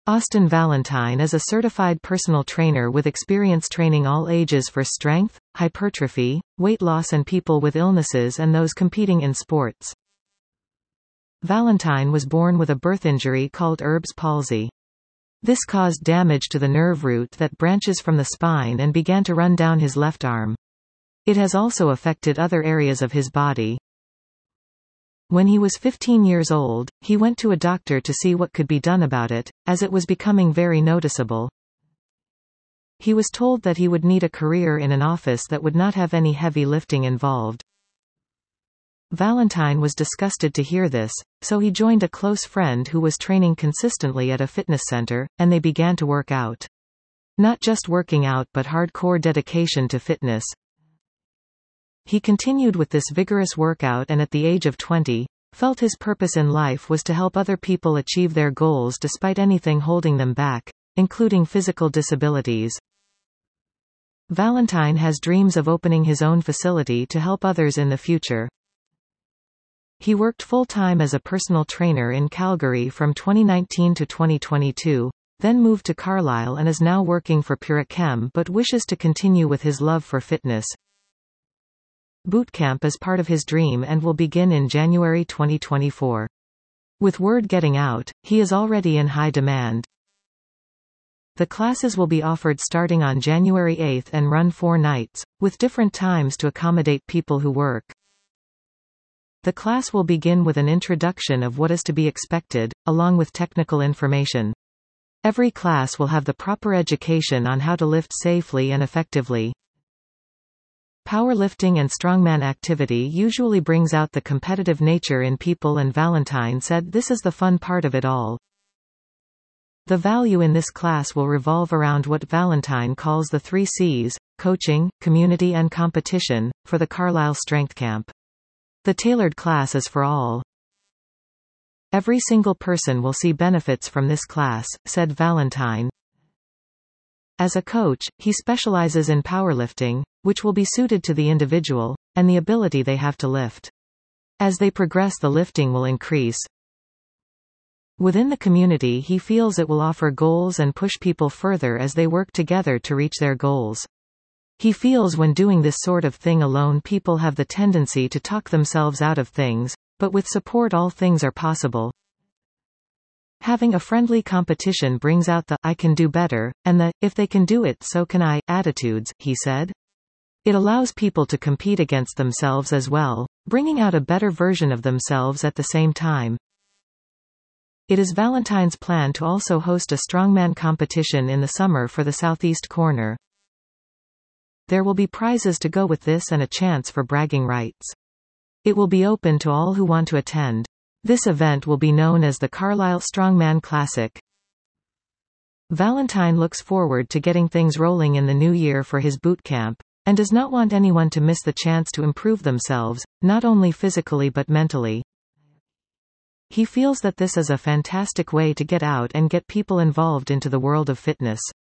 Austin Valentine is a certified personal trainer with experience training all ages for strength, hypertrophy, weight loss and people with illnesses and those competing in sports. Valentine was born with a birth injury called Erb's palsy. This caused damage to the nerve root that branches from the spine and began to run down his left arm. It has also affected other areas of his body. When he was 15 years old, he went to a doctor to see what could be done about it, as it was becoming very noticeable. He was told that he would need a career in an office that would not have any heavy lifting involved. Valentine was disgusted to hear this, so he joined a close friend who was training consistently at a fitness center, and they began to work out. Not just working out but hardcore dedication to fitness. He continued with this vigorous workout and at the age of 20, felt his purpose in life was to help other people achieve their goals despite anything holding them back, including physical disabilities. Valentine has dreams of opening his own facility to help others in the future. He worked full-time as a personal trainer in Calgary from 2019 to 2022, then moved to Carlisle and is now working for Purichem but wishes to continue with his love for fitness. Bootcamp is part of his dream and will begin in January 2024. With word getting out, he is already in high demand. The classes will be offered starting on January 8 and run 4 nights, with different times to accommodate people who work. The class will begin with an introduction of what is to be expected, along with technical information. Every class will have the proper education on how to lift safely and effectively. Powerlifting and strongman activity usually brings out the competitive nature in people, and Valentine said this is the fun part of it all. The value in this class will revolve around what Valentine calls the 3 C's, coaching, community and competition, for the Carlisle Strength Camp. The tailored class is for all. Every single person will see benefits from this class, said Valentine. As a coach, he specializes in powerlifting, which will be suited to the individual, and the ability they have to lift. As they progress, the lifting will increase. Within the community, he feels it will offer goals and push people further as they work together to reach their goals. He feels when doing this sort of thing alone, people have the tendency to talk themselves out of things, but with support all things are possible. Having a friendly competition brings out the "I can do better," and the "if they can do it, so can I" attitudes, he said. It allows people to compete against themselves as well, bringing out a better version of themselves at the same time. It is Valentine's plan to also host a strongman competition in the summer for the Southeast Corner. There will be prizes to go with this and a chance for bragging rights. It will be open to all who want to attend. This event will be known as the Carlisle Strongman Classic. Valentine looks forward to getting things rolling in the new year for his boot camp, and does not want anyone to miss the chance to improve themselves, not only physically but mentally. He feels that this is a fantastic way to get out and get people involved into the world of fitness.